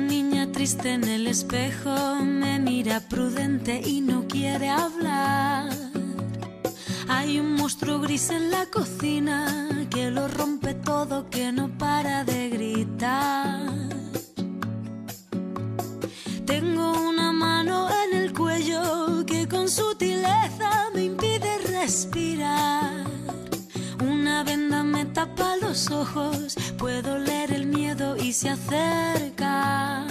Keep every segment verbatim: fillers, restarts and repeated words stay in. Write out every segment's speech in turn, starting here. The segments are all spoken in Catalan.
niña triste en el espejo, me mira prudente y no quiere hablar. Hay un monstruo gris en la cocina que lo rompe todo, que no para de gritar. Tengo una mano en el cuello que con sutileza me impide respirar. Una venda me tapa los ojos, puedo leer el miedo y se acerca.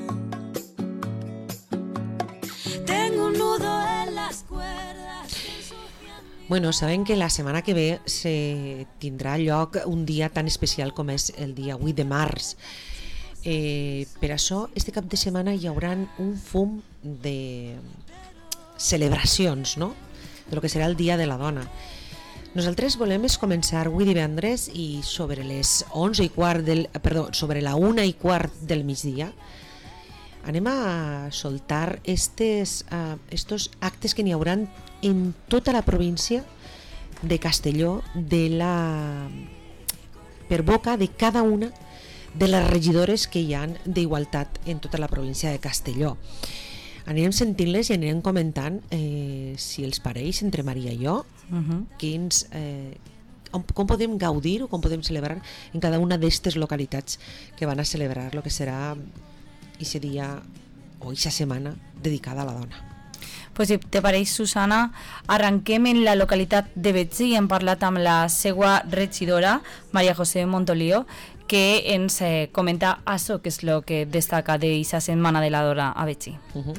Tengo un nudo en las cuerdas. Bueno, saben que la setmana que ve se tindrà lloc un dia tan especial com és el dia vuit de març. Eh, per això, este cap de setmana hi haurà un fum de celebracions, no?, de lo que serà el Dia de la Dona. Nosaltres volem començar avui divendres i sobre les onze i quart del, perdó, sobre la una i quart del migdia anem a soltar estes, uh, estos actes que n'hi haurà en tota la província de Castelló, de la, per boca de cada una de les regidores que hi ha d'igualtat en tota la província de Castelló. Anirem sentint-les i anirem comentant eh, si els pareix entre Maria i jo, uh-huh. quins, eh, com podem gaudir o com podem celebrar en cada una d'aquestes localitats que van a celebrar el que serà aquest dia o aquesta setmana dedicada a la dona. Pues si te pareix, Susana, arranquem en la localitat de Betxí i hem parlat amb la seva regidora, Maria José Montolío, que ens eh, comenta això, que és el que destaca d'aquesta setmana de la dona a Betxí. Uh-huh.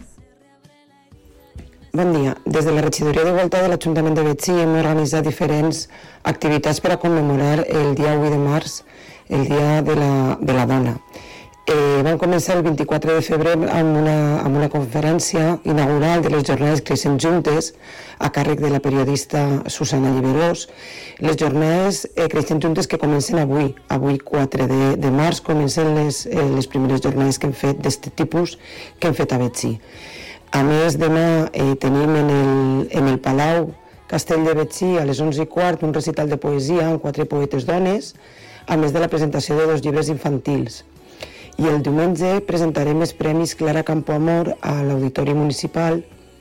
Bon dia. Des de la regidoria d'Igualtat de l'Ajuntament de Betxí hem organitzat diferents activitats per a commemorar el dia vuit de març, el dia de la, de la dona. Eh, vam començar el vint-i-quatre de febrer amb una, amb una conferència inaugural de les jornades Creixent Juntes a càrrec de la periodista Susana Lliberós. Les jornades eh, Creixent Juntes que comencen avui, avui quatre de març, comencen les, eh, les primeres jornades que hem fet d'aquest tipus que hem fet a Betxí. A més, demà eh, tenim en el, en el Palau Castell de Betxí a les onze i quart un recital de poesia amb quatre poetes dones, a més de la presentació de dos llibres infantils. I el diumenge presentarem els Premis Clara Campoamor a l'Auditori Municipal,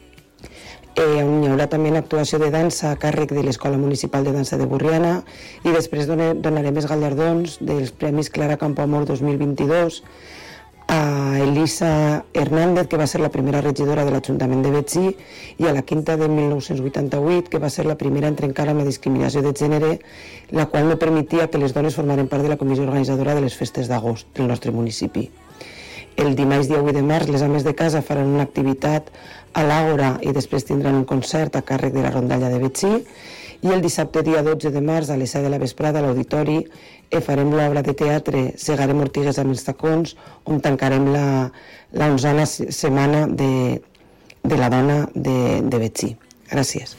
eh, on hi haurà també una actuació de dansa a càrrec de l'Escola Municipal de Dansa de Burriana, i després donarem els gallardons dels Premis Clara Campoamor dos mil vint-i-dos a Elisa Hernández, que va ser la primera regidora de l'Ajuntament de Betxí, i a la Quinta de mil nou-cents vuitanta-vuit, que va ser la primera en trencar amb la discriminació de gènere, la qual no permetia que les dones formaren part de la comissió organitzadora de les festes d'agost del nostre municipi. El dimarts dia vuit de març les ames de casa faran una activitat a l'Àgora i després tindran un concert a càrrec de la rondalla de Betxí, i el dissabte dia dotze de març a les set de la vesprada a l'Auditori eh, farem l'obra de teatre Segarem ortigues amb els tacons, on tancarem la, la onzena setmana de, de la dona de, de Betxí. Gràcies.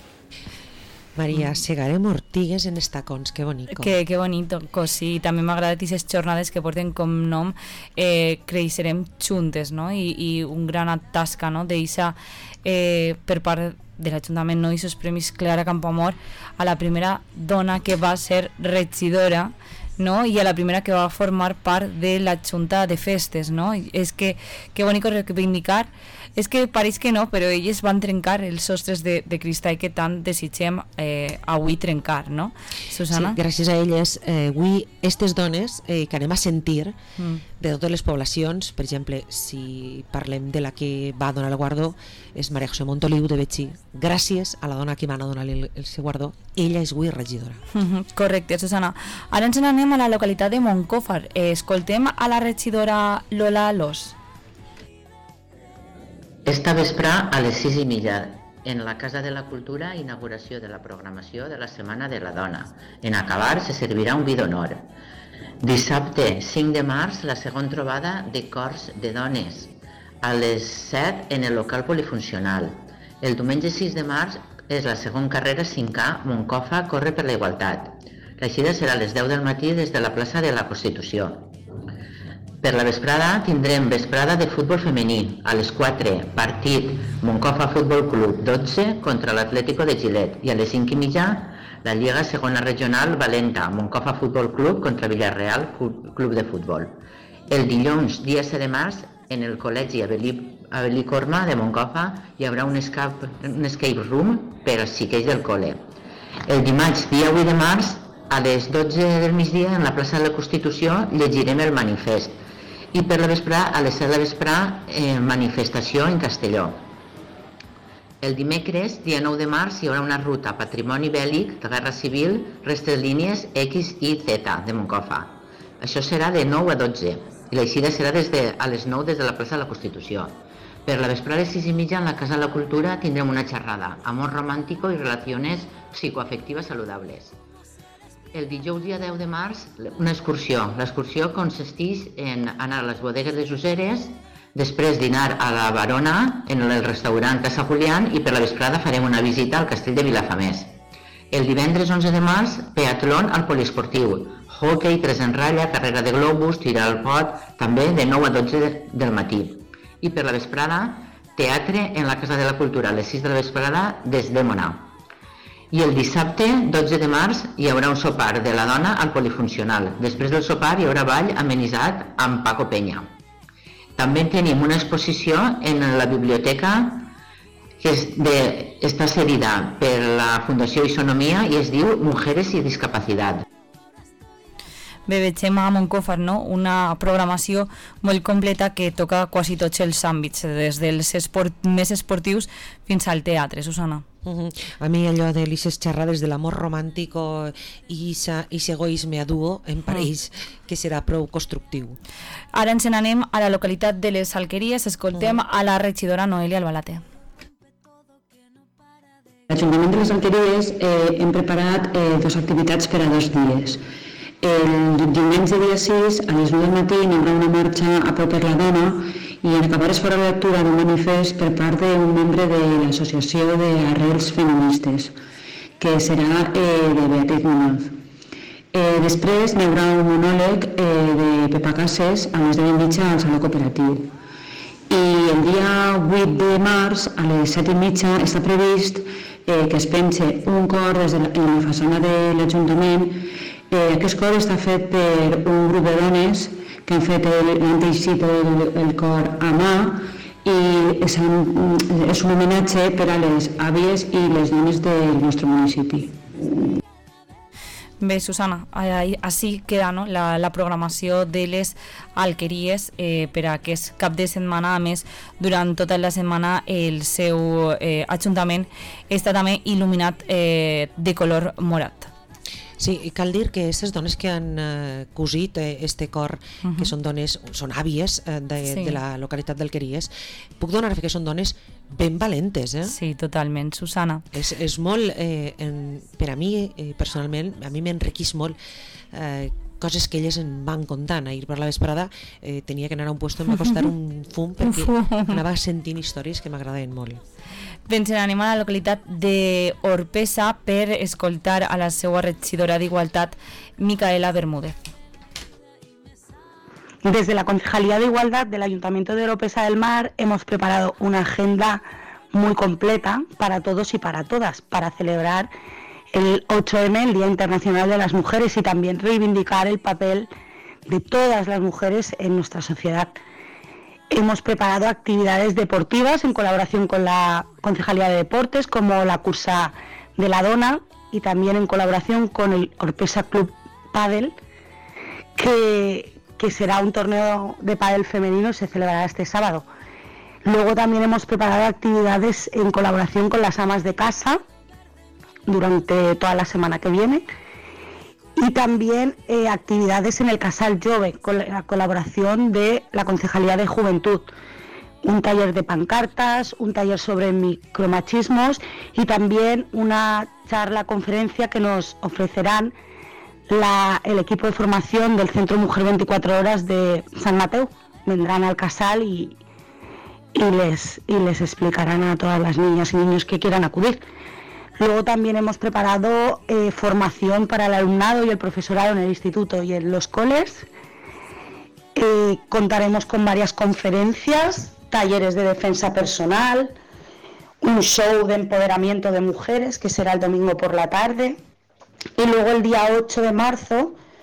Maria, segarem ortigues en estacons, que bonico. Que, que bonito, sí. També m'ha agradat aquestes jornades que porten com nom eh, Creixerem Juntes, no? I, i un gran tasca, no? D'eixa eh, per part de l'Ajuntament, no? I aquests Premis Clara Campoamor a la primera dona que va ser regidora, no? I a la primera que va formar part de la Junta de Festes, no? I és que, que bonico reivindicar. És que pareix que no, però elles van trencar els sostres de, de cristall que tant desitgem eh, avui trencar, no, Susana? Sí, gràcies a elles, eh, avui aquestes dones eh, que anem a sentir mm. de totes les poblacions, per exemple, si parlem de la que va donar el guardó, és Maria José Montoliu de Betxí. Gràcies a la dona que va donar el, el seu guardó, ella és avui regidora. Mm-hmm, correcte, Susana. Ara ens n'anem a la localitat de Montcòfar. Eh, escoltem a la regidora Lola Alós. Esta vesprà a les sis i mitja, en la Casa de la Cultura, inauguració de la programació de la Setmana de la Dona. En acabar se servirà un vi d'honor. Dissabte, cinc de març, la segona trobada de cors de dones, a les set en el local polifuncional. El diumenge sis de març és la segona carrera cinc A Montcòfar corre per la igualtat. L'eixida serà a les deu del matí des de la plaça de la Constitució. Per la vesprada tindrem vesprada de futbol femení. A les quatre, partit Montcòfar Futbol Club dotze contra l'Atlético de Gilet. I a les cinc i mitja, la Lliga Segona Regional Valenta, Montcòfar Futbol Club contra Villarreal Club de Futbol. El dilluns, dia set de març, en el col·legi Avelí, Avelí Corma de Moncofa hi haurà un escape, un escape room per als xiquets del col·le. El dimarts, dia vuit de març, a les dotze del migdia, en la plaça de la Constitució, llegirem el manifest. I per la vesprà, a les set de la vesprà, eh, manifestació en Castelló. El dimecres, dia nou de març, hi haurà una ruta Patrimoni Bèl·lic de Guerra Civil, restes línies X i Z de Moncofa. Això serà de nou a dotze i l'eixida serà des de, a les nou des de la plaça de la Constitució. Per la vesprà a les sis i mitja, en la Casa de la Cultura, tindrem una xerrada, Amor romàntico i relaciones psicoafectives saludables. El dijous, dia deu de març, una excursió. L'excursió consisteix en anar a les bodegues de Useres, després dinar a la Barona, en el restaurant Casa Julián, i per la vesprada farem una visita al castell de Vilafamés. El divendres onze de març, peatlon al poliesportiu, hoquei, tres en ratlla, carrera de globus, tir al pot, també de nou a dotze del matí. I per la vesprada, teatre en la Casa de la Cultura, a les sis de la vesprada, des d'Èmona. I el dissabte, dotze de març, hi haurà un sopar de la dona al polifuncional. Després del sopar hi haurà ball amenitzat amb Paco Peña. També tenim una exposició en la biblioteca que és de, està cedida per la Fundació Isonomia i es diu Mujeres y Discapacidad. Bé, veiem a Moncofa, no? Una programació molt completa que toca quasi tots els àmbits, des dels esport, més esportius fins al teatre, Susana. Uh-huh. A mi allò de les xerrades de l'amor romàntic i aquest egoisme a duo em pareix uh. que serà prou constructiu. Ara ens n'anem a la localitat de les Alqueries, escoltem uh. a la regidora Noelia Albalate. L'Ajuntament de les Alqueries eh, hem preparat eh, dues activitats per a dos dies. El diumenge dia sis, a les nou del matí, hi haurà una marxa a prop per la dona i en acabar es farà la lectura d'un manifest per part d'un membre de l'Associació d'Arrels Feministes, que serà eh, de Beatriz Muñoz. Eh, després hi haurà un monòleg eh, de Pepa Cases a les deu i mitja al Saló Cooperatiu. I el dia vuit de març, a les set i mitja, està previst eh, que es pense un cor des de la, en la façana de l'Ajuntament. Eh, aquest cor està fet per un grup de dones que han fet l'han teixit el, el cor a mà i és un, és un homenatge per a les àvies i les dones del nostre municipi. Bé, Susana, així queda, no? la, la programació de les Alqueries eh, per a aquest cap de setmana. A més, durant tota la setmana el seu eh, ajuntament està també il·luminat eh, de color morat. Sí, i cal dir que aquestes dones que han eh, cosit eh, este cor, uh-huh. que són dones, són àvies eh, de, sí. de la localitat d'Alqueries, puc donar fe que són dones ben valentes, eh? Sí, totalment, Susana. És, és molt, eh, en, per a mi, eh, personalment, a mi m'enriquís molt eh, coses que elles em van contant. Ahir per la vesprada eh, tenia que anar a un puesto i em va costar un fum perquè anava sentint històries que m'agradaven molt. Doncs anem a la localitat d'Orpesa per escoltar a la seva regidora d'Igualtat, Micaela Bermúdez. Desde la Concejalía de Igualdad del Ayuntamiento de Oropesa del Mar hemos preparado una agenda muy completa para todos y para todas, para celebrar el ocho eme, el Día Internacional de las Mujeres, y también reivindicar el papel de todas las mujeres en nuestra sociedad. Hemos preparado actividades deportivas en colaboración con la Concejalía de Deportes, como la Cursa de la Dona, y también en colaboración con el Orpesa Club Pádel, que, que será un torneo de pádel femenino, se celebrará este sábado. Luego también hemos preparado actividades en colaboración con las amas de casa durante toda la semana que viene, y también eh, actividades en el Casal Jove con la colaboración de la Concejalía de Juventud, un taller de pancartas, un taller sobre micromachismos y también una charla conferencia que nos ofrecerán la, el equipo de formación del Centro Mujer veinticuatro Horas de San Mateo. Vendrán al Casal y, y, les, y les explicarán a todas las niñas y niños que quieran acudir. Luego también hemos preparado eh, formación para el alumnado y el profesorado en el instituto y en los coles. Eh, contaremos con varias conferencias, talleres de defensa personal, un show de empoderamiento de mujeres que será el domingo por la tarde. Y luego el día ocho de marzo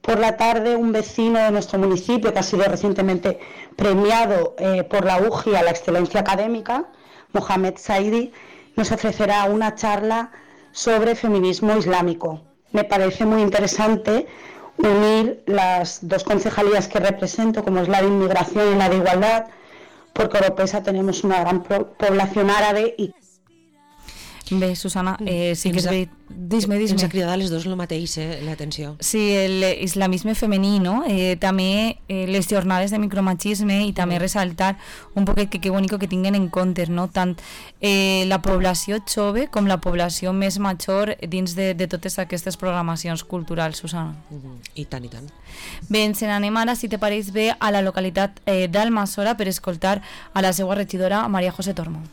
Por la tarde, un vecino de nuestro municipio que ha sido recientemente premiado eh, por la U G I a la excelencia académica, Mohamed Saidi, nos ofrecerá una charla sobre feminismo islámico. Me parece muy interesante unir las dos concejalías que represento, como es la de inmigración y la de igualdad, porque a Oropesa tenemos una gran población árabe y... Bé, Susana, eh, sí que és veritat. Dis-me, dis-me. Ens ha cridat a les dos el mateix, eh, l'atenció. Sí, el islamisme femení, no? Eh, també eh, les jornades de micromachisme i també ressaltar un poquet que que bonic que tinguen en compte, no? Tant eh, la població jove com la població més major dins de, de totes aquestes programacions culturals, Susana. Uh-huh. I tant, i tant. Bé, ens n'anem ara, si te pareix bé, a la localitat eh, d'Almassora per escoltar a la seva regidora, Maria José Tormo.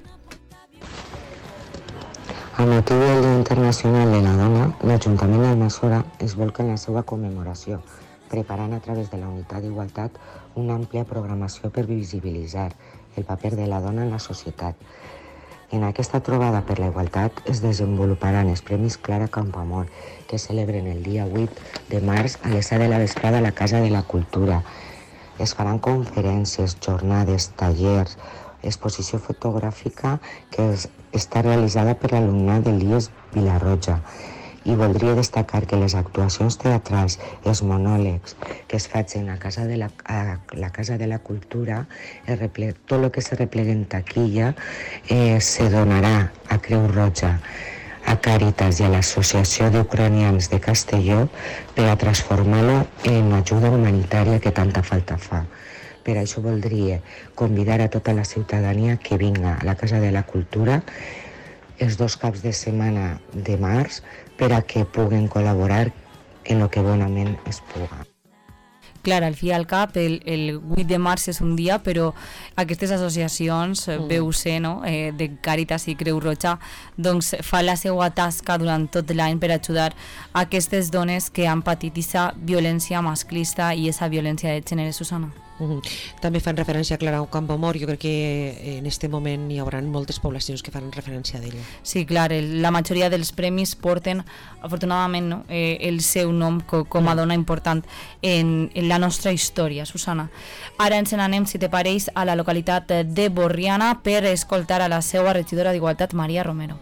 Amb motiu del Dia Internacional de la Dona, l'Ajuntament d'Almassora es volca en la seva commemoració, preparant a través de la Unitat d'Igualtat una àmplia programació per visibilitzar el paper de la dona en la societat. En aquesta trobada per la igualtat es desenvoluparan els Premis Clara Campoamor, que celebren el dia vuit de març a les set de la vesprada a la Casa de la Cultura. Es faran conferències, jornades, tallers, exposició fotogràfica que es, està realitzada per l'alumnat de l'I E S Vilarroja. I voldria destacar que les actuacions teatrals, els monòlegs que es facin a, casa de la, a la Casa de la Cultura, el reple, tot el que se replega en taquilla eh, se donarà a Creu Roja, a Càritas i a l'Associació d'Ucranians de Castelló per a transformar-lo en ajuda humanitària que tanta falta fa. Per això voldria convidar a tota la ciutadania que vinga a la Casa de la Cultura els dos caps de setmana de març per a que puguen col·laborar en el que bonament es puga. Clar, al fi i al cap, el, el vuit de març és un dia, però aquestes associacions, mm. B U C, no? eh, de Càritas i Creu Roja, doncs fa la seva tasca durant tot l'any per ajudar a aquestes dones que han patit aquesta violència masclista i aquesta violència de gènere, Susana. Uh-huh. També fan referència a Clara Campoamor. Jo crec que en aquest moment hi haurà moltes poblacions que fan referència a ella. Sí, clar, el, la majoria dels premis porten afortunadament no, eh, el seu nom co, com a dona important en, en la nostra història, Susana. Ara ens n'anem, si te pareix, a la localitat de Borriana per escoltar a la seva regidora d'Igualtat, Maria Romero.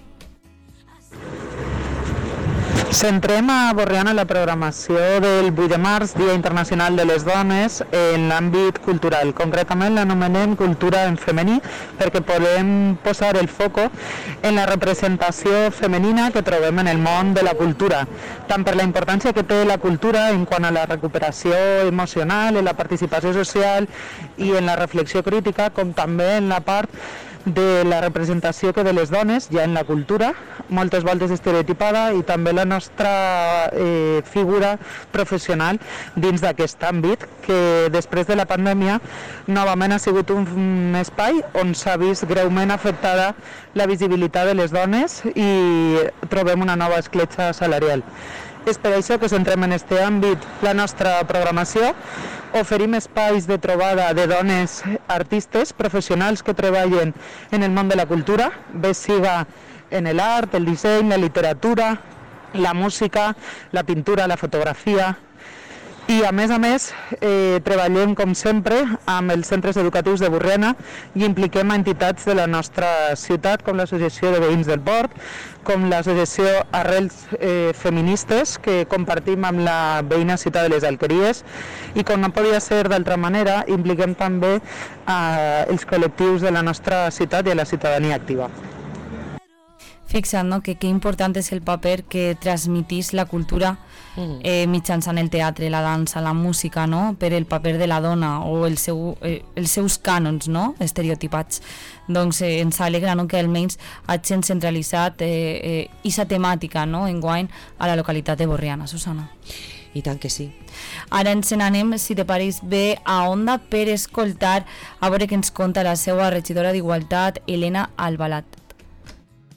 Centrem a Borriana la programació del vuit de març, Dia Internacional de les Dones, en l'àmbit cultural. Concretament l'anomenem cultura en femení perquè podem posar el foco en la representació femenina que trobem en el món de la cultura, tant per la importància que té la cultura en quant a la recuperació emocional, en la participació social i en la reflexió crítica, com també en la part de la representació que de les dones hi ha en la cultura, moltes voltes estereotipada, i també la nostra eh, figura professional dins d'aquest àmbit, que després de la pandèmia novament ha sigut un espai on s'ha vist greument afectada la visibilitat de les dones i trobem una nova escletxa salarial. És per això que centrem en aquest àmbit la nostra programació. Oferim espais de trobada de dones artistes professionals que treballen en el món de la cultura, bé siga en l'art, el disseny, la literatura, la música, la pintura, la fotografia. I a més a més eh, treballem com sempre amb els centres educatius de Borriana i impliquem a entitats de la nostra ciutat com l'Associació de Veïns del Port, com l'Associació Arrels eh, Feministes que compartim amb la veïna ciutat de les Alqueries, i com no podia ser d'altra manera impliquem també eh, els col·lectius de la nostra ciutat i a la ciutadania activa. Fixa't, no?, que que important és el paper que transmitís la cultura eh, mitjançant el teatre, la dansa, la música, no?, per el paper de la dona o el seu, eh, els seus cànons, no?, estereotipats. Doncs eh, ens alegra, no?, que almenys hagin centralitzat eh, eh, esa temàtica, no?, enguany a la localitat de Borriana, Susana. I tant que sí. Ara ens n'anem, si te pareix bé, a Onda per escoltar a veure què ens conta la seva regidora d'Igualtat, Helena Albalat.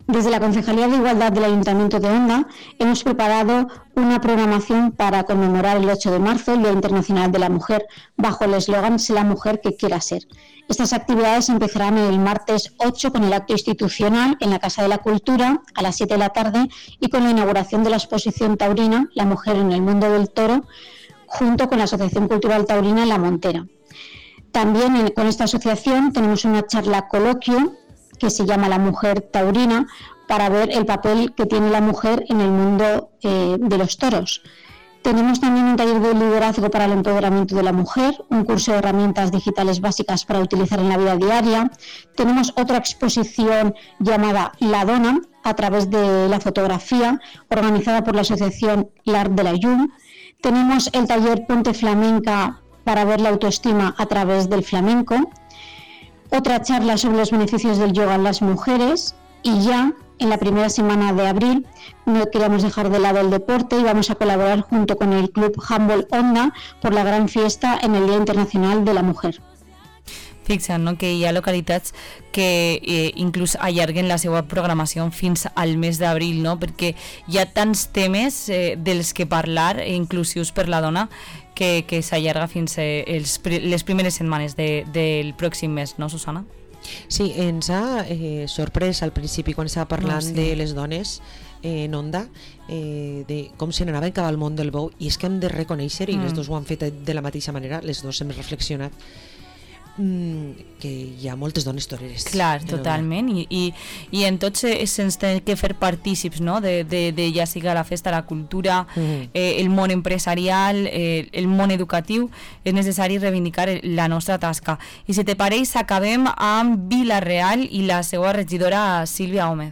Desde la Concejalía de Igualdad del Ayuntamiento de Onda hemos preparado una programación para conmemorar el ocho de marzo, el Día Internacional de la Mujer, bajo el eslogan "Sé la mujer que quiera ser". Estas actividades empezarán el martes ocho con el acto institucional en la Casa de la Cultura a las siete de la tarde y con la inauguración de la exposición taurina "La mujer en el mundo del toro", junto con la Asociación Cultural Taurina La Montera. También con esta asociación tenemos una charla coloquio que se llama "La mujer taurina", para ver el papel que tiene la mujer en el mundo eh, de los toros. Tenemos también un taller de liderazgo para el empoderamiento de la mujer, un curso de herramientas digitales básicas para utilizar en la vida diaria. Tenemos otra exposición llamada La Dona, a través de la fotografía, organizada por la asociación L'Art de la Llum. Tenemos el taller Ponte Flamenca, para ver la autoestima a través del flamenco. Otra charla sobre los beneficios del yoga en las mujeres, y ya en la primera semana de abril no queríamos dejar de lado el deporte y vamos a colaborar junto con el Club Handball Onda por la gran fiesta en el Día Internacional de la Mujer. Fixa't, no?, que hi ha localitats que eh, inclús allarguen la seva programació fins al mes d'abril, no?, perquè hi ha tants temes eh, dels que parlar, eh, inclusius per la dona, que, que s'allarga fins eh, els, les primeres setmanes de, del pròxim mes, no, Susana? Sí, ens ha eh, sorprès al principi quan estava parlant oh, sí. de les dones eh, en Onda, eh, de com se n'anaven cap al món del bou, i és que hem de reconèixer, i mm. les dues ho han fet de la mateixa manera, les dues hem reflexionat, mm, que hi ha moltes dones toreres. Clar, totalment, i, i, i en tots se'ns té que fer partícips, no?, de, de, de ja sigui la festa, la cultura, mm. eh, el món empresarial, eh, el món educatiu. És necessari reivindicar la nostra tasca. I si te pareix, acabem amb Vila-real i la seva regidora Sílvia Gómez.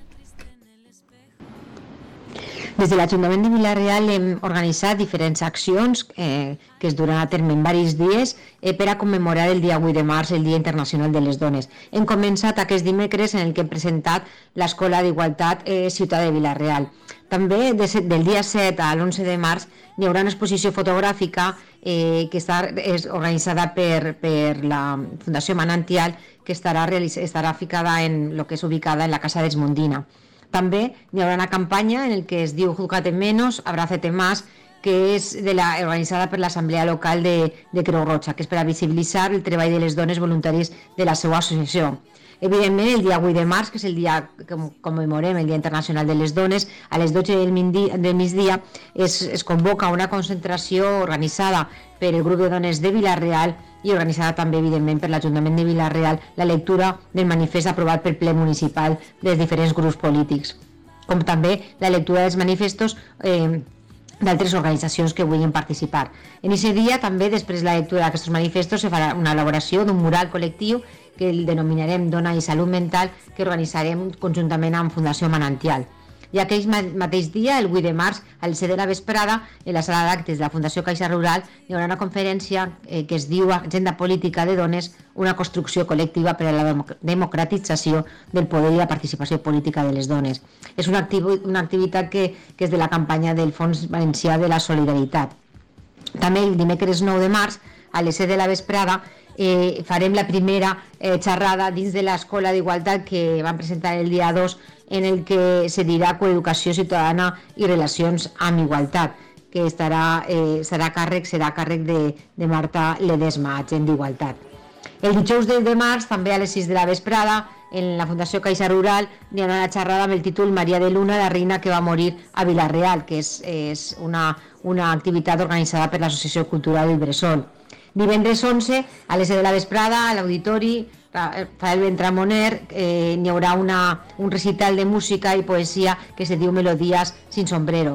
Des de l'Ajuntament de Vila-real hem organitzat diferents accions eh, que es duran a terme en diversos dies eh, per a commemorar el dia vuit de març, el Dia Internacional de les Dones. Hem començat aquest dimecres en el que hem presentat l'Escola d'Igualtat eh, Ciutat de Vila-real. També de, del dia set a l'onze de març hi haurà una exposició fotogràfica eh, que està és organitzada per, per la Fundació Manantial, que estarà, estarà ficada en el que és ubicada en la Casa d'Esmondina. També hi haurà una campanya en el que es diu Júzgate menos, abrázate más, que és de la, organitzada per l'Assemblea Local de, de Creu Roja, que és per a visibilitzar el treball de les dones voluntaris de la seva associació. Evidentment, el dia vuit de març, que és el dia que commemorem, el Dia Internacional de les Dones, a les dotze del migdia es, es convoca una concentració organitzada per el grup de dones de Vila-real i organitzada també, evidentment, per l'Ajuntament de Vila-real, la lectura del manifest aprovat pel ple municipal dels diferents grups polítics, com també la lectura dels manifestos eh, d'altres organitzacions que vulguin participar. En aquest dia, també, després de la lectura d'aquests manifestos, se farà una elaboració d'un mural col·lectiu que el denominarem Dona i Salut Mental, que organitzarem conjuntament amb Fundació Manantial. I aquell mateix dia, el vuit de març, a les set de la vesprada, en la sala d'actes de la Fundació Caixa Rural, hi haurà una conferència eh, que es diu Agenda Política de Dones, una construcció col·lectiva per a la democratització del poder i la participació política de les dones. És una, activ una activitat que, que és de la campanya del Fons Valencià de la Solidaritat. També el dimecres nou de març, a les set de la vesprada, eh, farem la primera eh, xerrada dins de l'Escola d'Igualtat que vam presentar el dia dos, en el que se dirà coeducació ciutadana i relacions amb igualtat, que estarà, eh, serà càrrec, serà càrrec de, de Marta Ledesma, agent d'Igualtat. El dijous de març, també a les sis de la vesprada, en la Fundació Caixa Rural, hi ha una xerrada amb el títol Maria de Luna, la reina que va morir a Vila-real, que és, és una, una activitat organitzada per l'Associació Cultural del Bressol. Divendres onze, a les set de la vesprada, a l'Auditori Rafael Bentramoner, eh, hi haurà una, un recital de música i poesia que se diu Melodías sin sombrero.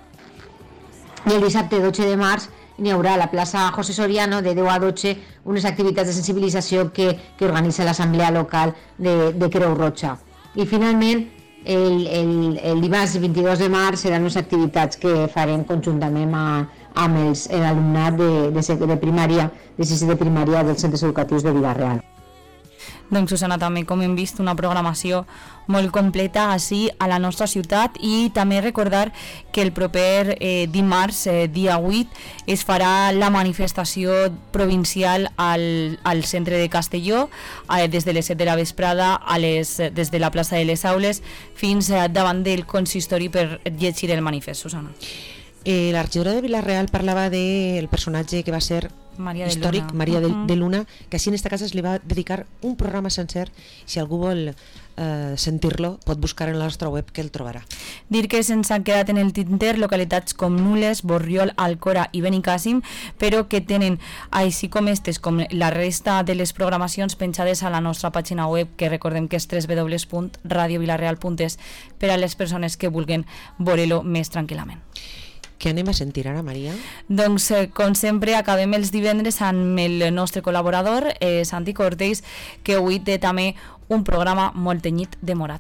I el dissabte dotze de març hi haurà a la plaça José Soriano de deu a dotze unes activitats de sensibilització que, que organitza l'Assemblea Local de, de Creu Roja. I finalment, el, el, el dimarts vint-i-dos de març seran unes activitats que farem conjuntament a, amb els, l'alumnat de, de, de primària, de sisè de primària dels centres educatius de Vila-real. Doncs Susana, també com hem vist una programació molt completa així a la nostra ciutat, i també recordar que el proper eh, dimarts, eh, dia vuit, es farà la manifestació provincial al, al centre de Castelló, eh, des de les set de la vesprada a les, des de la plaça de les Aules fins eh, davant del consistori per llegir el manifest, Susana. Eh, la regidora de Vila-real parlava del personatge que va ser Maria de històric, Luna. Maria de, Uh-huh. de Luna, que així en esta casa es li va dedicar un programa sencer. Si algú vol eh, sentir-lo, pot buscar en la nostra web, que el trobarà. Dir que se'ns han quedat en el tinter localitats com Nules, Borriol, Alcora i Benicàssim, però que tenen, així com estes, com la resta de les programacions penjades a la nostra pàgina web, que recordem que és w w w punt radio vilareal punt es, per a les persones que vulguen veure-lo més tranquil·lament. Què anem a sentir ara, Maria? Doncs, eh, com sempre, acabem els divendres amb el nostre col·laborador, eh, Santi Cortés, que avui té també un programa molt tenyit de morat.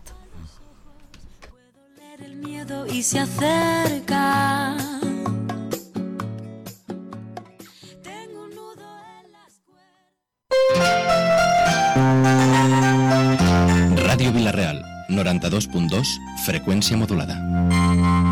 El miedo y se acerca. Tengo un nudo en las cuerdas. Ràdio Vila-real, noranta-dos punt dos, freqüència modulada.